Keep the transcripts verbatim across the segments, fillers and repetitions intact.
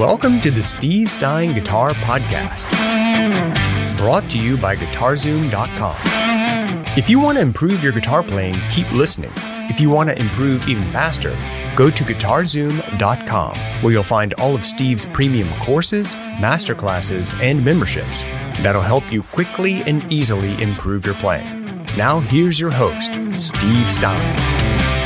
Welcome to the Steve Stein Guitar Podcast, brought to you by guitar zoom dot com. If you want to improve your guitar playing, keep listening. If you want to improve even faster, go to guitar zoom dot com, where you'll find all of Steve's premium courses, masterclasses, and memberships that'll help you quickly and easily improve your playing. Now here's your host, Steve Stein.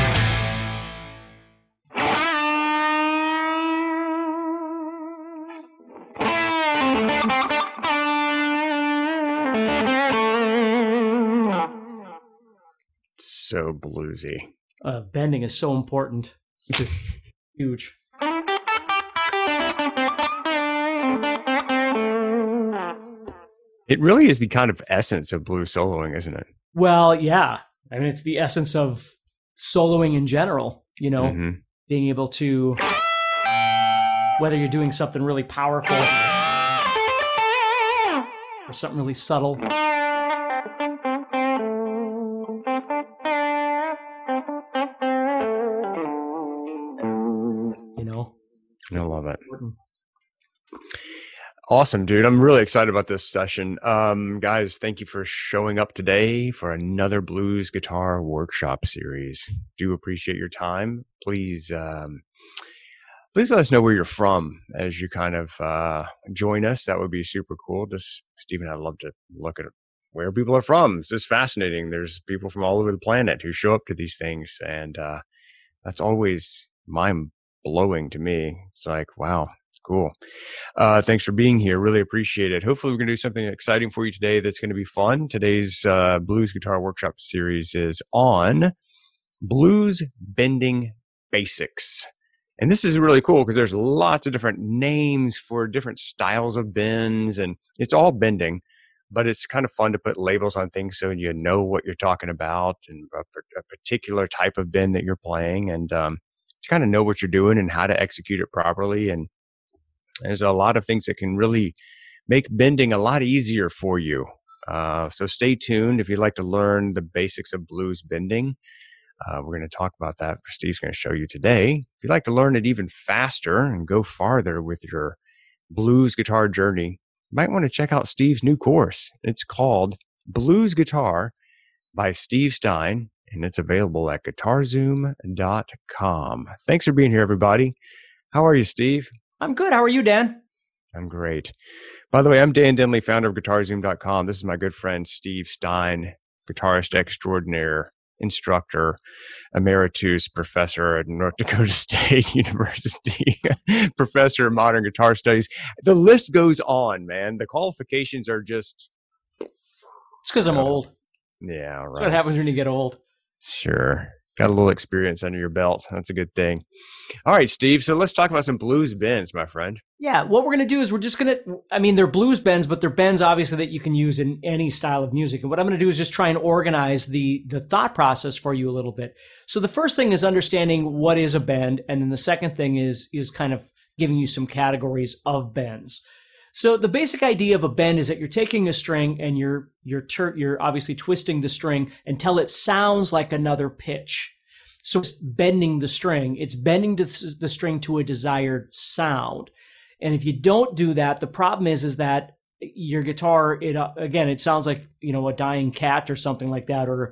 So bluesy. Uh, bending is so important. It's just huge. It really is the kind of essence of blues soloing, isn't it? Well, yeah. I mean, it's the essence of soloing in general, you know, Mm-hmm. being able to, whether you're doing something really powerful or something really subtle. I love it. Awesome, dude. I'm really excited about this session. Um, guys, thank you for showing up today for another Blues Guitar Workshop series. Do appreciate your time. Please, um, please let us know where you're from as you kind of uh, join us. That would be super cool. Just, Stephen, I'd love to look at where people are from. It's just fascinating. There's people from all over the planet who show up to these things, and uh, that's always mind blowing to me. It's like, wow, cool. Uh, thanks for being here. Really appreciate it. Hopefully we're going to do something exciting for you today that's going to be fun. Today's uh, Blues Guitar Workshop series is on blues bending basics. And this is really cool because there's lots of different names for different styles of bends, and it's all bending, but it's kind of fun to put labels on things so you know what you're talking about and a, a particular type of bend that you're playing. And, um, to kind of know what you're doing and how to execute it properly. And there's a lot of things that can really make bending a lot easier for you. Uh, so stay tuned if you'd like to learn the basics of blues bending. Uh, we're going to talk about that. Steve's going to show you today. If you'd like to learn it even faster and go farther with your blues guitar journey, you might want to check out Steve's new course. It's called Blues Guitar by Steve Stein, and it's available at guitar zoom dot com. Thanks for being here, everybody. How are you, Steve? I'm good. How are you, Dan? I'm great. By the way, I'm Dan Denley, founder of guitar zoom dot com. This is my good friend, Steve Stein, guitarist extraordinaire, instructor, emeritus professor at North Dakota State University, professor of modern guitar studies. The list goes on, man. The qualifications are just... It's because I'm uh, old. Yeah, right. That's what happens when you get old. Sure. Got a little experience under your belt. That's a good thing. All right, Steve. So let's talk about some blues bends, my friend. Yeah. What we're going to do is we're just going to, I mean, they're blues bends, but they're bends obviously that you can use in any style of music. And what I'm going to do is just try and organize the, the thought process for you a little bit. So the first thing is understanding what is a bend. And then the second thing is, is kind of giving you some categories of bends. So the basic idea of a bend is that you're taking a string and you're you're ter- you're obviously twisting the string until it sounds like another pitch. So it's bending the string. It's bending the, the string to a desired sound. And if you don't do that, the problem is is that your guitar, it uh, again, it sounds like, you know, a dying cat or something like that, or,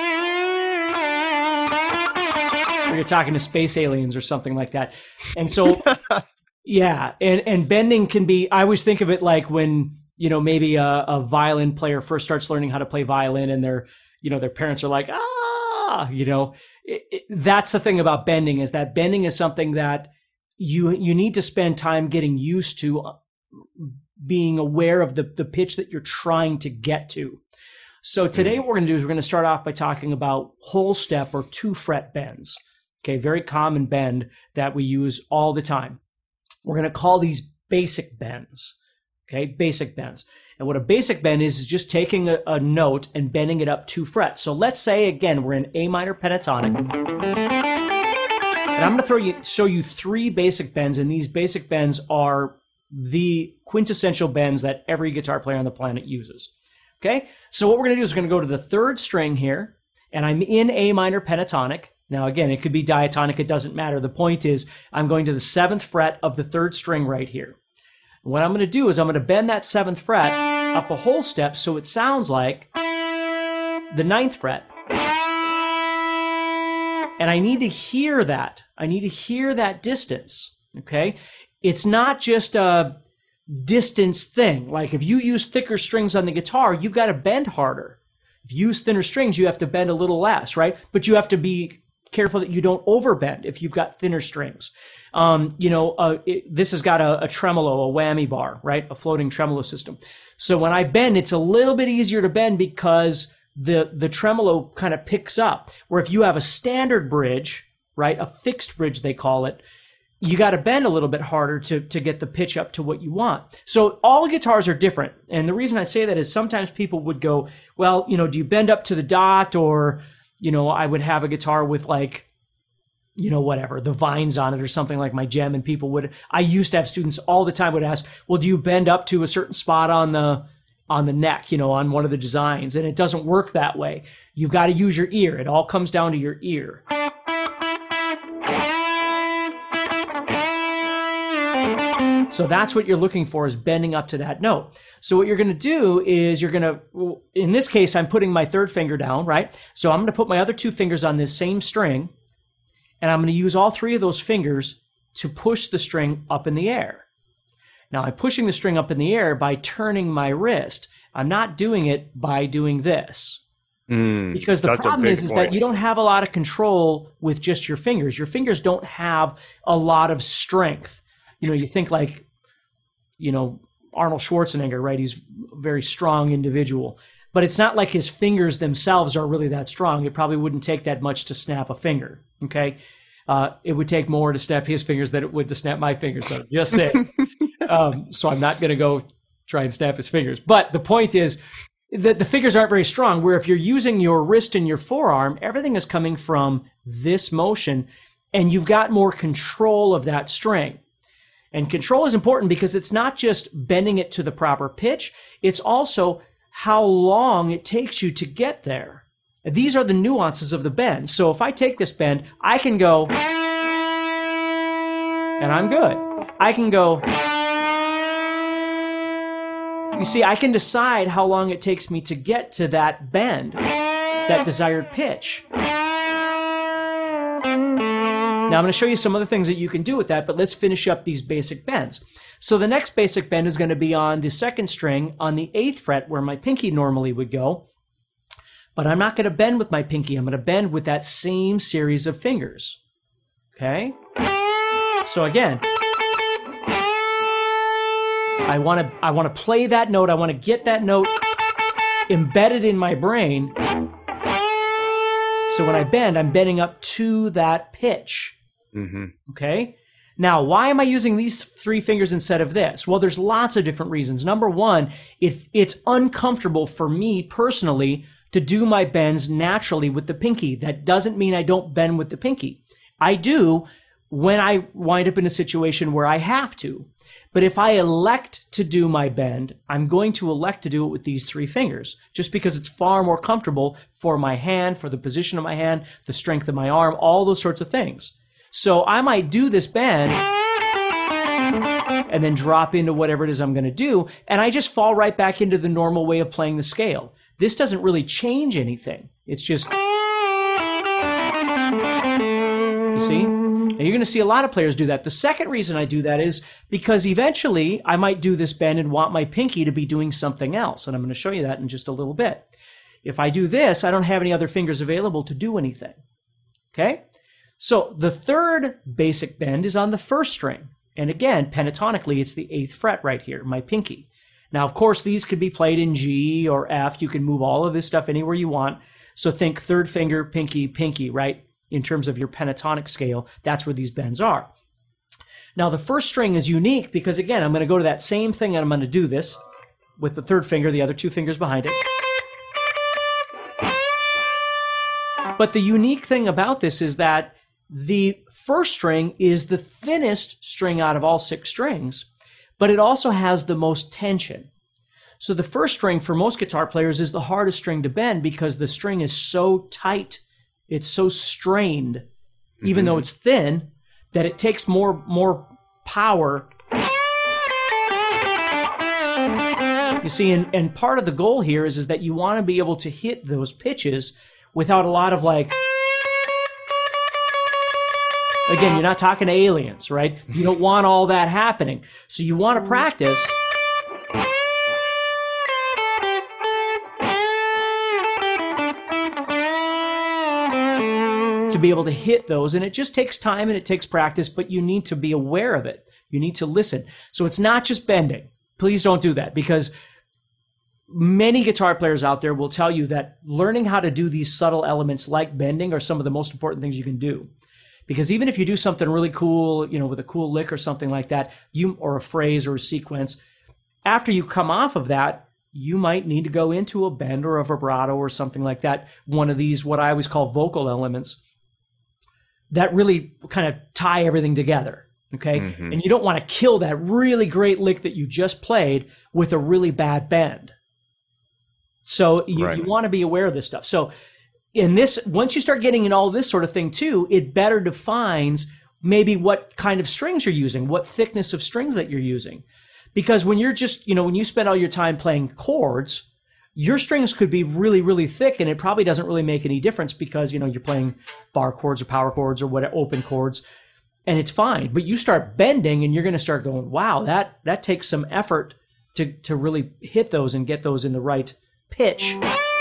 or you're talking to space aliens or something like that. And so. Yeah, and, and bending can be, I always think of it like when, you know, maybe a, a violin player first starts learning how to play violin and their, you know, their parents are like, ah, you know, it, it, that's the thing about bending is that bending is something that you you need to spend time getting used to being aware of the, the pitch that you're trying to get to. So today what we're going to do is we're going to start off by talking about whole step or two fret bends. Okay, very common bend that we use all the time. We're going to call these basic bends, okay? Basic bends. And what a basic bend is, is just taking a, a note and bending it up two frets. So let's say, again, we're in A minor pentatonic. And I'm going to throw you, show you three basic bends, and these basic bends are the quintessential bends that every guitar player on the planet uses, okay? So what we're going to do is we're going to go to the third string here, and I'm in A minor pentatonic, Now, again, it could be diatonic. It doesn't matter. The point is I'm going to the seventh fret of the third string right here. What I'm going to do is I'm going to bend that seventh fret up a whole step so it sounds like the ninth fret. And I need to hear that. I need to hear that distance, okay? It's not just a distance thing. Like if you use thicker strings on the guitar, you've got to bend harder. If you use thinner strings, you have to bend a little less, right? But you have to be careful that you don't overbend if you've got thinner strings. Um, you know, uh, it, this has got a, a tremolo, a whammy bar, right? A floating tremolo system. So when I bend, it's a little bit easier to bend because the, the tremolo kind of picks up. Where if you have a standard bridge, right? A fixed bridge, they call it, you got to bend a little bit harder to, to get the pitch up to what you want. So all guitars are different. And the reason I say that is sometimes people would go, well, you know, do you bend up to the dot? Or, you know, I would have a guitar with like, you know, whatever, the vines on it or something like my Gem, and people would, I used to have students all the time would ask, well, do you bend up to a certain spot on the, on the neck, you know, on one of the designs? And it doesn't work that way. You've got to use your ear. It all comes down to your ear. So that's what you're looking for, is bending up to that note. So what you're going to do is you're going to, in this case, I'm putting my third finger down, right? So I'm going to put my other two fingers on this same string, and I'm going to use all three of those fingers to push the string up in the air. Now I'm pushing the string up in the air by turning my wrist. I'm not doing it by doing this. Mm, because the problem is, is that you don't have a lot of control with just your fingers. Your fingers don't have a lot of strength. You know, you think like, you know, Arnold Schwarzenegger, right? He's a very strong individual. But it's not like his fingers themselves are really that strong. It probably wouldn't take that much to snap a finger, okay? Uh, it would take more to snap his fingers than it would to snap my fingers, though. Just saying. um, so I'm not going to go try and snap his fingers. But the point is that the fingers aren't very strong, where if you're using your wrist and your forearm, everything is coming from this motion, and you've got more control of that string. And control is important because it's not just bending it to the proper pitch, it's also how long it takes you to get there. These are the nuances of the bend. So if I take this bend, I can go, and I'm good. I can go, you see, I can decide how long it takes me to get to that bend, that desired pitch. Now I'm going to show you some other things that you can do with that, but let's finish up these basic bends. So the next basic bend is going to be on the second string on the eighth fret, where my pinky normally would go. But I'm not going to bend with my pinky. I'm going to bend with that same series of fingers. Okay? So again, I want to I want to play that note. I want to get that note embedded in my brain. So when I bend, I'm bending up to that pitch. Mm-hmm. Okay? Now, why am I using these three fingers instead of this? Well, there's lots of different reasons. Number one, it, it's uncomfortable for me personally to do my bends naturally with the pinky. That doesn't mean I don't bend with the pinky. I do when I wind up in a situation where I have to. But if I elect to do my bend, I'm going to elect to do it with these three fingers, just because it's far more comfortable for my hand, for the position of my hand, the strength of my arm, all those sorts of things. So I might do this bend and then drop into whatever it is I'm going to do, and I just fall right back into the normal way of playing the scale. This doesn't really change anything. It's just, you see? And you're going to see a lot of players do that. The second reason I do that is because eventually I might do this bend and want my pinky to be doing something else. And I'm going to show you that in just a little bit. If I do this, I don't have any other fingers available to do anything. Okay? So the third basic bend is on the first string. And again, pentatonically, it's the eighth fret right here, my pinky. Now, of course, these could be played in G or F. You can move all of this stuff anywhere you want. So think third finger, pinky, pinky, right? In terms of your pentatonic scale, that's where these bends are. Now, the first string is unique because, again, I'm going to go to that same thing and I'm going to do this with the third finger, the other two fingers behind it. But the unique thing about this is that the first string is the thinnest string out of all six strings, but it also has the most tension. So the first string for most guitar players is the hardest string to bend because the string is so tight. it's so strained, even Mhm. though it's thin, that it takes more more power. You see, and, and part of the goal here is, is that you want to be able to hit those pitches without a lot of like, again, you're not talking to aliens, right? You don't want all that happening. So you want to practice to be able to hit those. And it just takes time and it takes practice, but you need to be aware of it. You need to listen. So it's not just bending. Please don't do that, because many guitar players out there will tell you that learning how to do these subtle elements like bending are some of the most important things you can do. Because even if you do something really cool, you know, with a cool lick or something like that, you or a phrase or a sequence, after you come off of that, you might need to go into a bend or a vibrato or something like that. One of these, what I always call vocal elements, that really kind of tie everything together. Okay. Mm-hmm. And you don't want to kill that really great lick that you just played with a really bad bend. So you, right. you want to be aware of this stuff. So in this, once you start getting in all this sort of thing too, it better defines maybe what kind of strings you're using, what thickness of strings that you're using. Because when you're just, you know, when you spend all your time playing chords, your strings could be really, really thick, and it probably doesn't really make any difference because, you know, you're playing bar chords or power chords or what, open chords, and it's fine. But you start bending and you're going to start going, wow, that, that takes some effort to, to really hit those and get those in the right pitch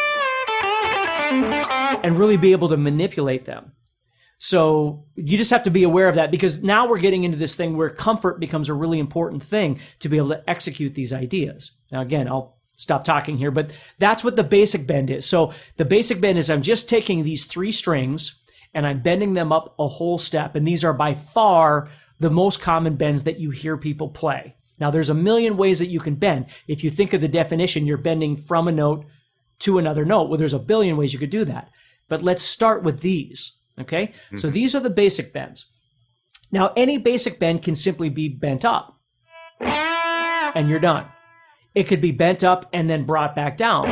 and really be able to manipulate them. So you just have to be aware of that, because now we're getting into this thing where comfort becomes a really important thing to be able to execute these ideas. Now, again, I'll stop talking here, but that's what the basic bend is. So the basic bend is I'm just taking these three strings and I'm bending them up a whole step. And these are by far the most common bends that you hear people play. Now, there's a million ways that you can bend. If you think of the definition, you're bending from a note to another note. Well, there's a billion ways you could do that. But let's start with these, okay? Mm-hmm. So these are the basic bends. Now, any basic bend can simply be bent up, and you're done. It could be bent up and then brought back down.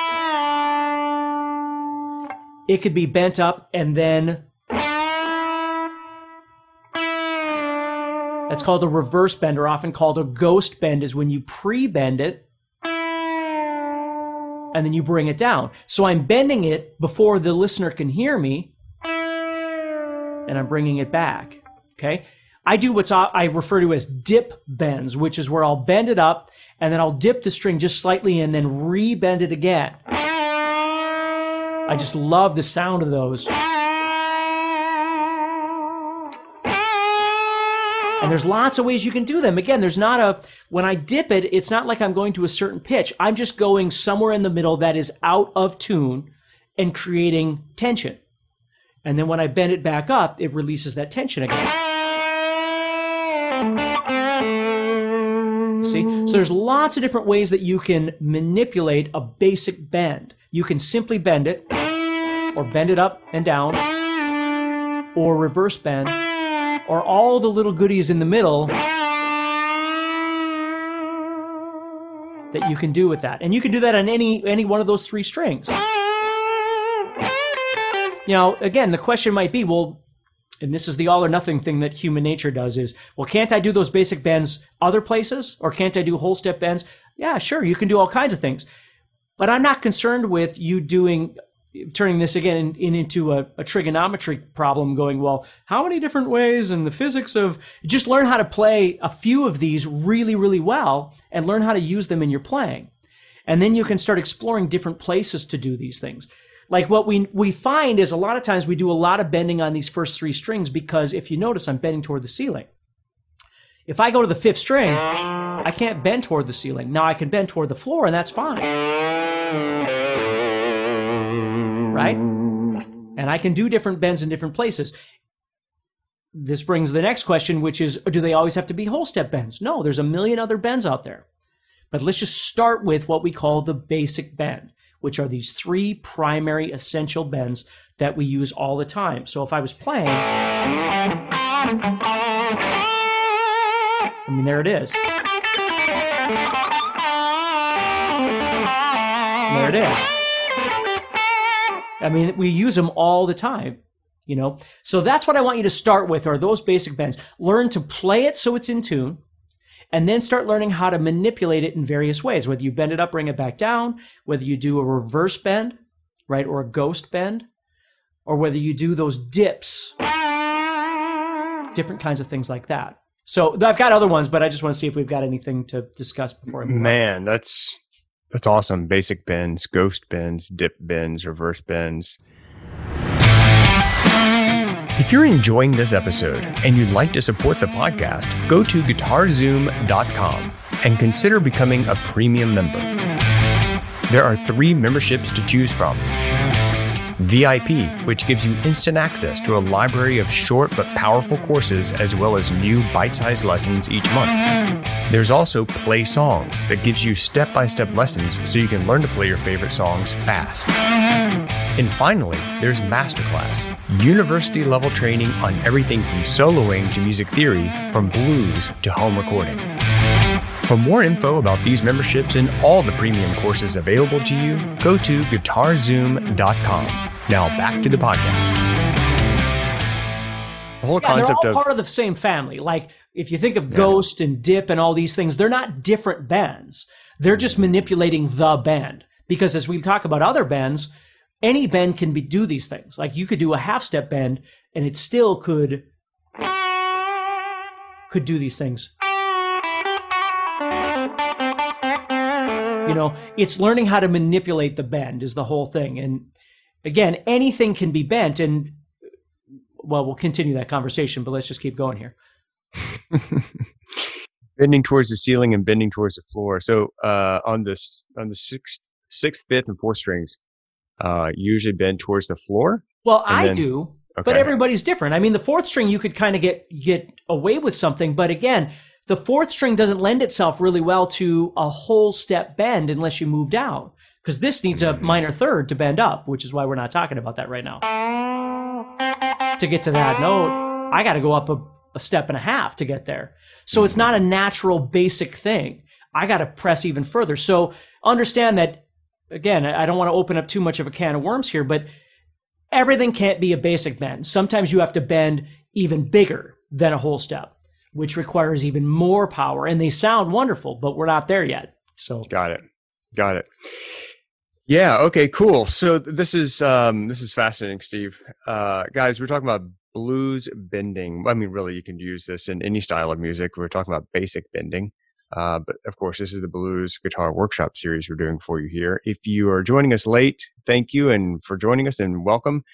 It could be bent up and then... That's called a reverse bend, or often called a ghost bend, is when you pre-bend it and then you bring it down. So I'm bending it before the listener can hear me, and I'm bringing it back, okay? I do what's I refer to as dip bends, which is where I'll bend it up and then I'll dip the string just slightly and then re-bend it again. I just love the sound of those. And there's lots of ways you can do them. Again, there's not a, when I dip it, it's not like I'm going to a certain pitch. I'm just going somewhere in the middle that is out of tune and creating tension. And then when I bend it back up, it releases that tension again. See? So there's lots of different ways that you can manipulate a basic bend. You can simply bend it, or bend it up and down, or reverse bend, or all the little goodies in the middle that you can do with that. And you can do that on any, any one of those three strings. You know, again, the question might be, well, and this is the all or nothing thing that human nature does is, well, can't I do those basic bends other places? Or can't I do whole step bends? Yeah, sure, you can do all kinds of things. But I'm not concerned with you doing, turning this again in, in, into a, a trigonometry problem, going, well, how many different ways and the physics of, just learn how to play a few of these really, really well and learn how to use them in your playing. And then you can start exploring different places to do these things. Like what we we find is a lot of times we do a lot of bending on these first three strings, because if you notice, I'm bending toward the ceiling. If I go to the fifth string, I can't bend toward the ceiling. Now I can bend toward the floor, and that's fine. Right? And I can do different bends in different places. This brings the next question, which is, do they always have to be whole step bends? No, there's a million other bends out there. But let's just start with what we call the basic bend, which are these three primary essential bends that we use all the time. So if I was playing, I mean, there it is. And there it is. I mean, we use them all the time, you know? So that's what I want you to start with, are those basic bends. Learn to play it so it's in tune, and then start learning how to manipulate it in various ways, whether you bend it up, bring it back down, whether you do a reverse bend, right, or a ghost bend, or whether you do those dips, different kinds of things like that. So I've got other ones, but I just want to see if we've got anything to discuss before I move on. Man, that's that's awesome. Basic bends, ghost bends, dip bends, reverse bends. If you're enjoying this episode and you'd like to support the podcast, go to guitar zoom dot com and consider becoming a premium member. There are three memberships to choose from. V I P, which gives you instant access to a library of short but powerful courses as well as new bite-sized lessons each month. There's also Play Songs that gives you step-by-step lessons so you can learn to play your favorite songs fast. And finally, there's Masterclass, university-level training on everything from soloing to music theory, from blues to home recording. For more info about these memberships and all the premium courses available to you, go to guitar zoom dot com. Now back to the podcast. The whole yeah, concept they're all of part of the same family. Like if you think of yeah. Ghost and Dip and all these things, they're not different bends. They're just manipulating the bend. Because as we talk about other bends, any bend can be do these things. Like you could do a half step bend and it still could could do these things. You know, it's learning how to manipulate the bend is the whole thing. And again, anything can be bent. And well, we'll continue that conversation, but let's just keep going here. Bending towards the ceiling and bending towards the floor. So uh, on this on the sixth, sixth, fifth, and fourth strings, uh, you usually bend towards the floor. Well, I then, do, okay. But everybody's different. I mean, the fourth string you could kind of get get away with something, but again, the fourth string doesn't lend itself really well to a whole step bend unless you move down, because this needs a minor third to bend up, which is why we're not talking about that right now. To get to that note, I got to go up a, a step and a half to get there. So it's not a natural basic thing. I got to press even further. So understand that, again, I don't want to open up too much of a can of worms here, but everything can't be a basic bend. Sometimes you have to bend even bigger than a whole step, which requires even more power. And they sound wonderful, but we're not there yet. So got it. Got it. Yeah. Okay, cool. So this is, um, this is fascinating, Steve. Uh, guys, we're talking about blues bending. I mean, really, you can use this in any style of music. We're talking about basic bending. Uh, but of course, this is the Blues Guitar Workshop series we're doing for you here. If you are joining us late, thank you and for joining us and welcome.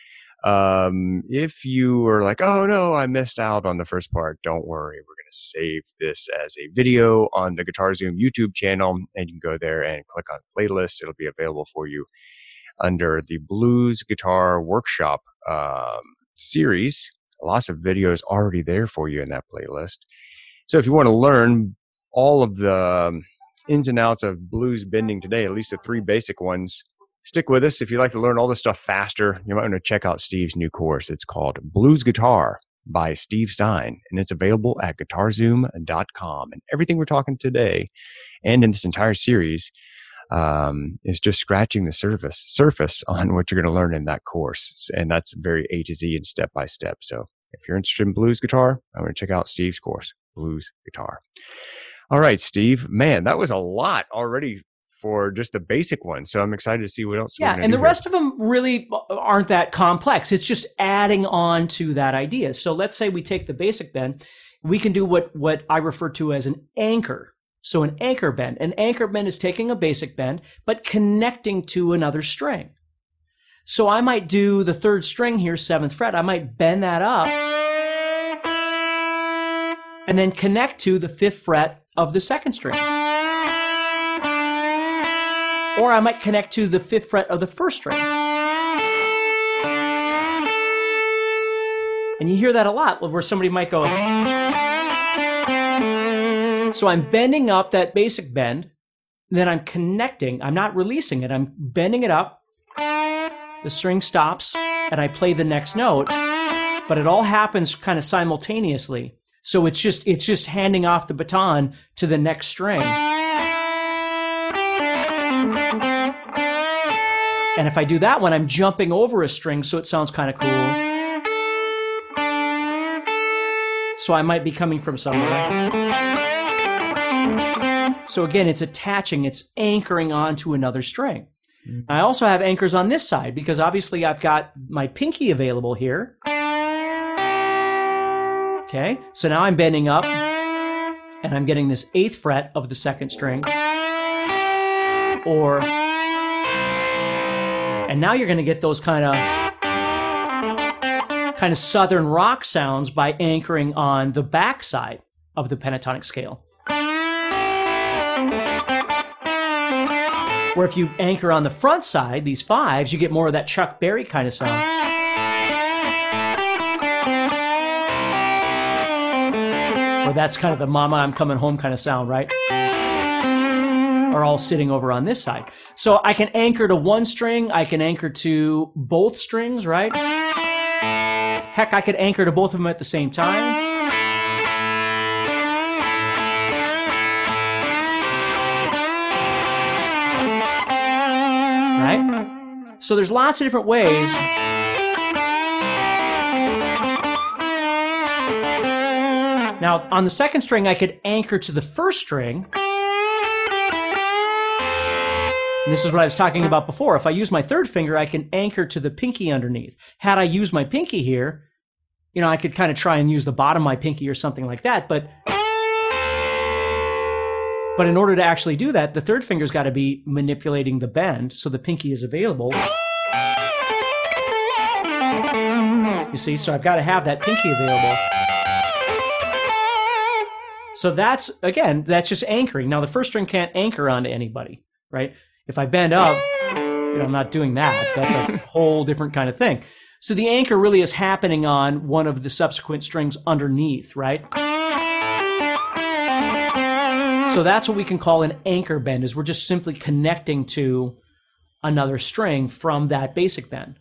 Um, if you are like, oh no, I missed out on the first part, don't worry. We're going to save this as a video on the Guitar Zoom YouTube channel, and you can go there and click on playlist. It'll be available for you under the Blues Guitar Workshop um, series. Lots of videos already there for you in that playlist. So if you want to learn all of the ins and outs of blues bending today, at least the three basic ones, stick with us. If you'd like to learn all this stuff faster, you might want to check out Steve's new course. It's called Blues Guitar by Steve Stein, and it's available at guitar zoom dot com. And everything we're talking today and in this entire series um, is just scratching the surface surface on what you're going to learn in that course. And that's very A to Z and step by step. So if you're interested in blues guitar, I'm going to check out Steve's course, Blues Guitar. All right, Steve, man, that was a lot already for just the basic one. So I'm excited to see what else. Yeah, and the rest of them really aren't that complex. It's just adding on to that idea. So let's say we take the basic bend. We can do what, what I refer to as an anchor. So an anchor bend. An anchor bend is taking a basic bend, but connecting to another string. So I might do the third string here, seventh fret. I might bend that up and then connect to the fifth fret of the second string. Or I might connect to the fifth fret of the first string. And you hear that a lot, where somebody might go. So I'm bending up that basic bend, then I'm connecting. I'm not releasing it. I'm bending it up. The string stops, and I play the next note. But it all happens kind of simultaneously. So it's just it's just handing off the baton to the next string. And if I do that one, I'm jumping over a string, so it sounds kind of cool. So I might be coming from somewhere. So again, it's attaching, it's anchoring onto another string. Mm-hmm. I also have anchors on this side because obviously I've got my pinky available here. Okay, so now I'm bending up and I'm getting this eighth fret of the second string. Or, and now you're going to get those kind of kind of southern rock sounds by anchoring on the back side of the pentatonic scale. Where if you anchor on the front side, these fives, you get more of that Chuck Berry kind of sound. Or that's kind of the Mama I'm Coming Home kind of sound, right? Are all sitting over on this side. So I can anchor to one string, I can anchor to both strings, right? Heck, I could anchor to both of them at the same time. Right? So there's lots of different ways. Now, on the second string, I could anchor to the first string. And this is what I was talking about before. If I use my third finger, I can anchor to the pinky underneath. Had I used my pinky here, you know, I could kind of try and use the bottom of my pinky or something like that. But, but in order to actually do that, the third finger's got to be manipulating the bend so the pinky is available. You see, so I've got to have that pinky available. So that's, again, that's just anchoring. Now, the first string can't anchor onto anybody, right? If I bend up, you know, I'm not doing that. That's a whole different kind of thing. So the anchor really is happening on one of the subsequent strings underneath, right? So that's what we can call an anchor bend, is we're just simply connecting to another string from that basic bend.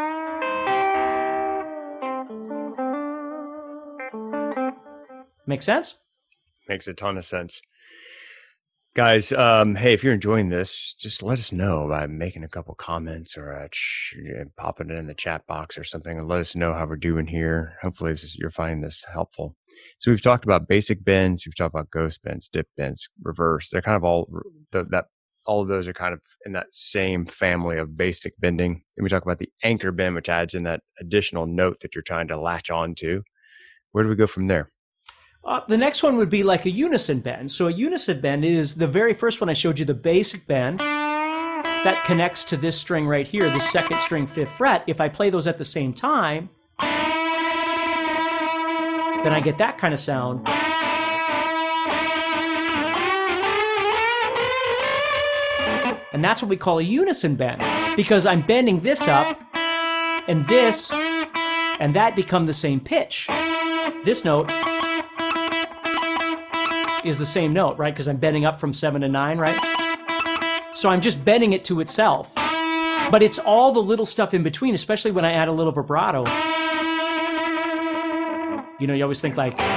Make sense? Makes a ton of sense. Guys, um, hey, if you're enjoying this, just let us know by making a couple comments or uh, ch- popping it in the chat box or something, and let us know how we're doing here. Hopefully this is, you're finding this helpful. So we've talked about basic bends, we've talked about ghost bends, dip bends, reverse. They're kind of all that. All of those are kind of in that same family of basic bending. And we talk about the anchor bend, which adds in that additional note that you're trying to latch on to. Where do we go from there? Uh, the next one would be like a unison bend. So a unison bend is the very first one I showed you, the basic bend. That connects to this string right here, the second string, fifth fret. If I play those at the same time, then I get that kind of sound. And that's what we call a unison bend, because I'm bending this up and this and that become the same pitch. This note is the same note, right? Because I'm bending up from seven to nine, right? So I'm just bending it to itself. But it's all the little stuff in between, especially when I add a little vibrato. You know, you always think like...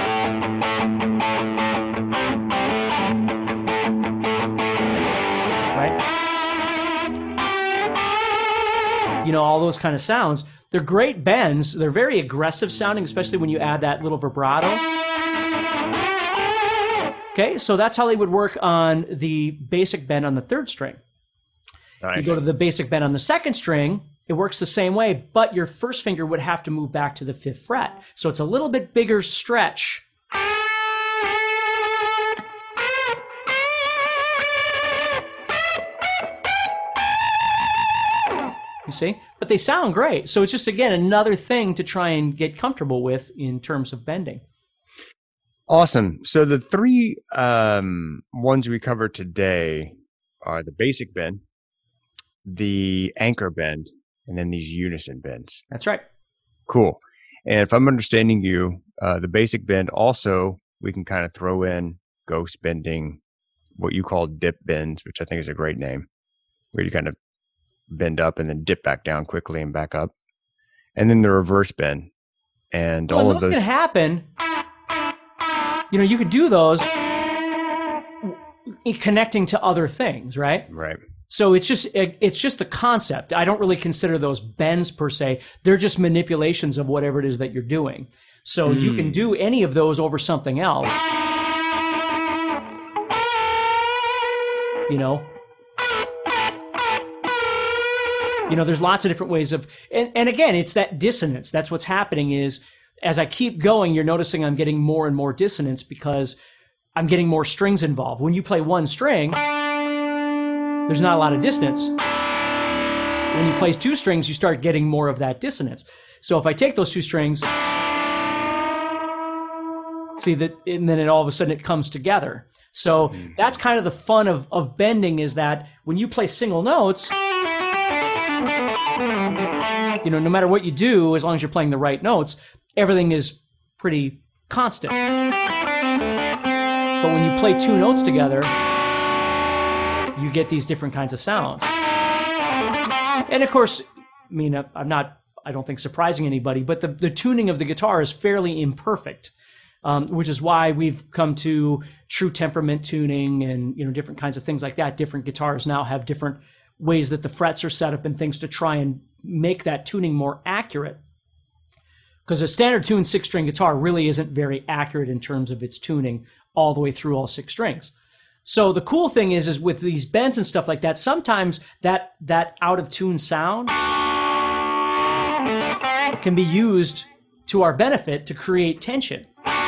right? You know, all those kind of sounds. They're great bends. They're very aggressive sounding, especially when you add that little vibrato. Okay, so that's how they would work on the basic bend on the third string. Nice. You go to the basic bend on the second string, it works the same way, but your first finger would have to move back to the fifth fret. So it's a little bit bigger stretch. You see? But they sound great. So it's just, again, another thing to try and get comfortable with in terms of bending. Awesome. So the three um, ones we covered today are the basic bend, the anchor bend, and then these unison bends. That's right. Cool. And if I'm understanding you, uh, the basic bend also, we can kind of throw in ghost bending, what you call dip bends, which I think is a great name, where you kind of bend up and then dip back down quickly and back up. And then the reverse bend. And well, all and of those those can happen. You know, you could do those connecting to other things, right? Right. So it's just it, it's just the concept. I don't really consider those bends per se. They're just manipulations of whatever it is that you're doing. So mm. you can do any of those over something else. You know, you know, there's lots of different ways of, and, and again, it's that dissonance. That's what's happening is as I keep going, you're noticing I'm getting more and more dissonance because I'm getting more strings involved. When you play one string, there's not a lot of dissonance. When you play two strings, you start getting more of that dissonance. So if I take those two strings, see that, and then it all of a sudden it comes together. So that's kind of the fun of, of bending is that when you play single notes, you know, no matter what you do, as long as you're playing the right notes, everything is pretty constant. But when you play two notes together, you get these different kinds of sounds. And of course, I mean, I'm not, I don't think surprising anybody, but the, the tuning of the guitar is fairly imperfect, um, which is why we've come to true temperament tuning and, you know, different kinds of things like that. Different guitars now have different ways that the frets are set up and things to try and make that tuning more accurate. Because a standard tuned six string guitar really isn't very accurate in terms of its tuning all the way through all six strings. So the cool thing is, is with these bends and stuff like that, sometimes that, that out of tune sound can be used to our benefit to create tension.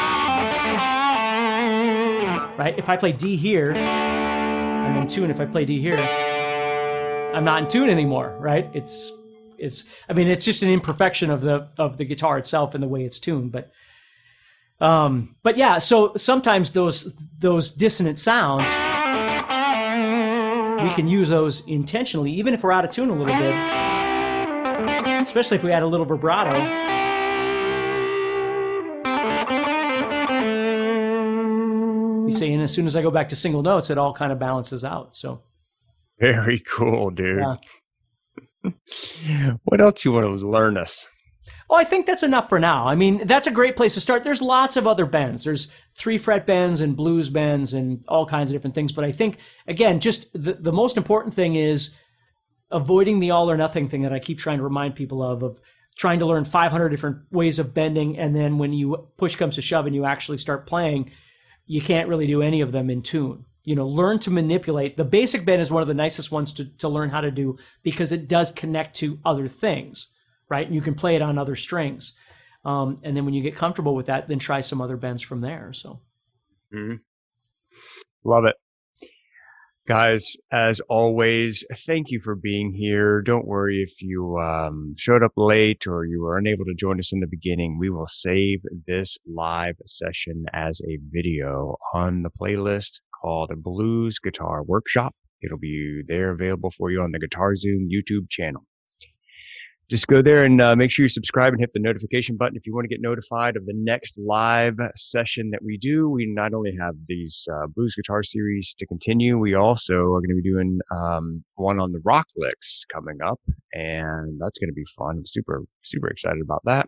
Right? If I play D here, I'm in tune. If I play D here, I'm not in tune anymore, right? It's, it's, I mean, it's just an imperfection of the, of the guitar itself and the way it's tuned, but Um, but yeah, so sometimes those, those dissonant sounds, we can use those intentionally, even if we're out of tune a little bit, especially if we add a little vibrato. You see, and as soon as I go back to single notes, it all kind of balances out. So very cool, dude. Yeah. What else you want to learn us? Well, I think that's enough for now. I mean, that's a great place to start. There's lots of other bends. There's three fret bends and blues bends and all kinds of different things. But I think, again, just the, the most important thing is avoiding the all or nothing thing that I keep trying to remind people of, of trying to learn five hundred different ways of bending. And then when you push comes to shove and you actually start playing, you can't really do any of them in tune. You know, learn to manipulate. The basic bend is one of the nicest ones to, to learn how to do because it does connect to other things. Right? And you can play it on other strings. Um, and then when you get comfortable with that, then try some other bends from there. So, mm-hmm. Love it. Guys, as always, thank you for being here. Don't worry if you um, showed up late or you were unable to join us in the beginning. We will save this live session as a video on the playlist called Blues Guitar Workshop. It'll be there available for you on the Guitar Zoom YouTube channel. Just go there and uh, make sure you subscribe and hit the notification button if you want to get notified of the next live session that we do. We not only have these uh, blues guitar series to continue, we also are going to be doing um, one on the rock licks coming up, and that's going to be fun. I'm super, super excited about that.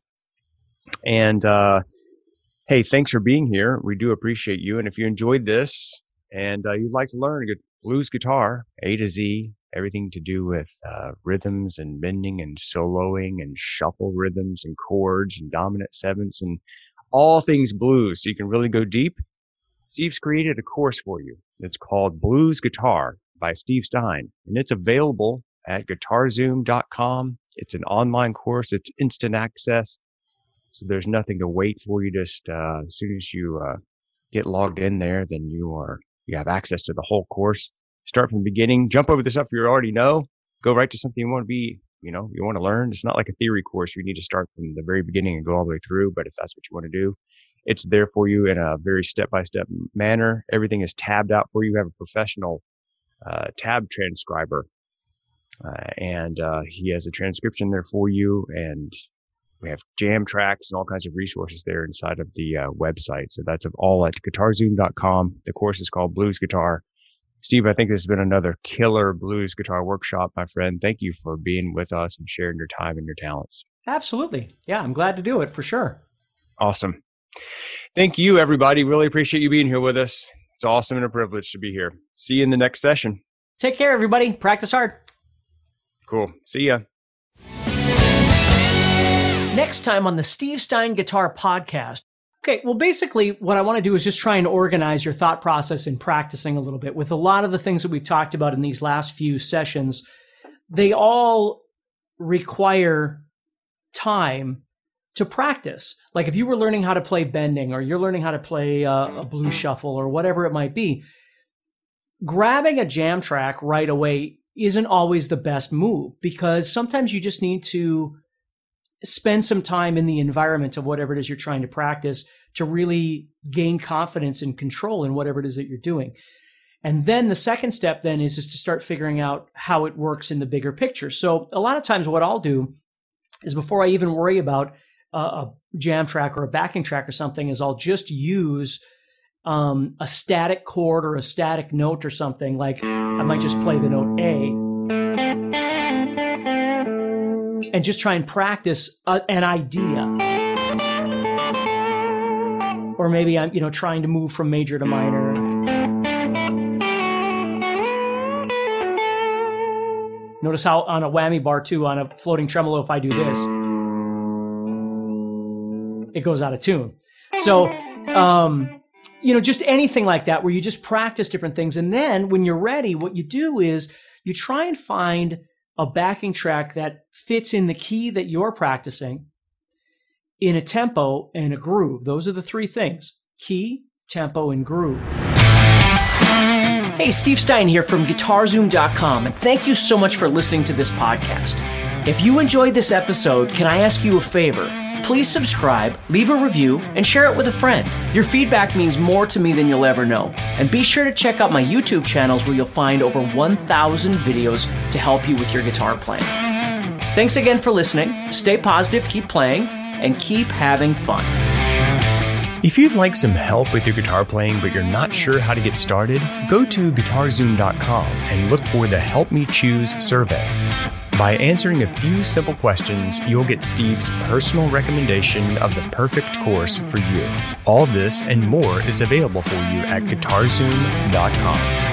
And uh, hey, thanks for being here. We do appreciate you. And if you enjoyed this and uh, you'd like to learn a good blues guitar, A to Z, everything to do with uh, rhythms and bending and soloing and shuffle rhythms and chords and dominant sevenths and all things blues, so you can really go deep. Steve's created a course for you. It's called Blues Guitar by Steve Stein, and it's available at guitar zoom dot com. It's an online course. It's instant access, so there's nothing to wait for. You just uh, as soon as you uh, get logged in there, then you are you have access to the whole course. Start from the beginning, jump over the stuff you already know, go right to something you want to be, you know, you want to learn. It's not like a theory course. You need to start from the very beginning and go all the way through. But if that's what you want to do, it's there for you in a very step-by-step manner. Everything is tabbed out for you. You have a professional uh, tab transcriber, uh, and uh, he has a transcription there for you. And we have jam tracks and all kinds of resources there inside of the uh, website. So that's all at guitar zoom dot com. The course is called Blues Guitar. Steve, I think this has been another killer blues guitar workshop, my friend. Thank you for being with us and sharing your time and your talents. Absolutely. Yeah, I'm glad to do it for sure. Awesome. Thank you, everybody. Really appreciate you being here with us. It's awesome and a privilege to be here. See you in the next session. Take care, everybody. Practice hard. Cool. See ya. Next time on the Steve Stein Guitar Podcast. Okay, well, basically, what I want to do is just try and organize your thought process in practicing a little bit. With a lot of the things that we've talked about in these last few sessions, they all require time to practice. Like if you were learning how to play bending, or you're learning how to play uh, a blues shuffle, or whatever it might be, grabbing a jam track right away isn't always the best move, because sometimes you just need to spend some time in the environment of whatever it is you're trying to practice to really gain confidence and control in whatever it is that you're doing. And then the second step then is, is to start figuring out how it works in the bigger picture. So a lot of times what I'll do is, before I even worry about a, a jam track or a backing track or something, is I'll just use um, a static chord or a static note or something. Like I might just play the note A, and just try and practice a, an idea. Or maybe I'm, you know, trying to move from major to minor. Notice how on a whammy bar too, on a floating tremolo, if I do this, it goes out of tune. So, um, you know, just anything like that, where you just practice different things. And then when you're ready, what you do is you try and find a backing track that fits in the key that you're practicing, in a tempo and a groove. Those are the three things: key, tempo, and groove. Hey, Steve Stein here from Guitar Zoom dot com, and thank you so much for listening to this podcast. If you enjoyed this episode, can I ask you a favor? Please subscribe, leave a review, and share it with a friend. Your feedback means more to me than you'll ever know. And be sure to check out my YouTube channels, where you'll find over one thousand videos to help you with your guitar playing. Thanks again for listening. Stay positive, keep playing, and keep having fun. If you'd like some help with your guitar playing but you're not sure how to get started, go to Guitar Zoom dot com and look for the Help Me Choose survey. By answering a few simple questions, you'll get Steve's personal recommendation of the perfect course for you. All this and more is available for you at Guitar Zoom dot com.